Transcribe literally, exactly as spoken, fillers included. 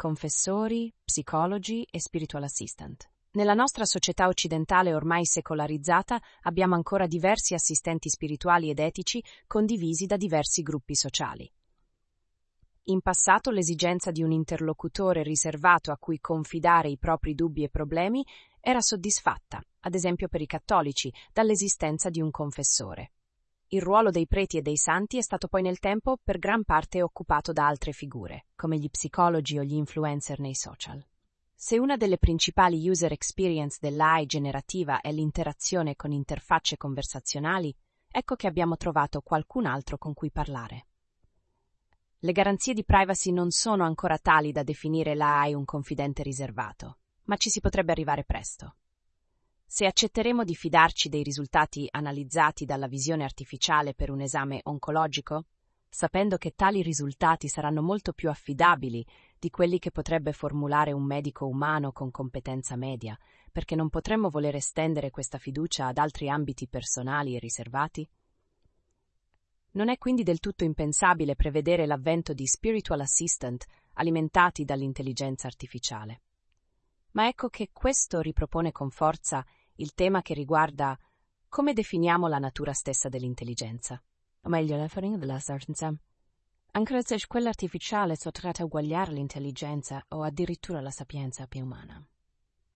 confessori, psicologi e spiritual assistant. Nella nostra società occidentale ormai secolarizzata abbiamo ancora diversi assistenti spirituali ed etici condivisi da diversi gruppi sociali. In passato l'esigenza di un interlocutore riservato a cui confidare i propri dubbi e problemi era soddisfatta, ad esempio per i cattolici, dall'esistenza di un confessore. Il ruolo dei preti e dei santi è stato poi nel tempo per gran parte occupato da altre figure, come gli psicologi o gli influencer nei social. Se una delle principali user experience dell'A I generativa è l'interazione con interfacce conversazionali, ecco che abbiamo trovato qualcun altro con cui parlare. Le garanzie di privacy non sono ancora tali da definire l'A I un confidente riservato, ma ci si potrebbe arrivare presto. Se accetteremo di fidarci dei risultati analizzati dalla visione artificiale per un esame oncologico, sapendo che tali risultati saranno molto più affidabili di quelli che potrebbe formulare un medico umano con competenza media, perché non potremmo voler estendere questa fiducia ad altri ambiti personali e riservati? Non è quindi del tutto impensabile prevedere l'avvento di spiritual assistant alimentati dall'intelligenza artificiale. Ma ecco che questo ripropone con forza il tema che riguarda come definiamo la natura stessa dell'intelligenza. O meglio, la farina della sartenza. Anche se quella artificiale sottratta a uguagliare l'intelligenza o addirittura la sapienza più umana.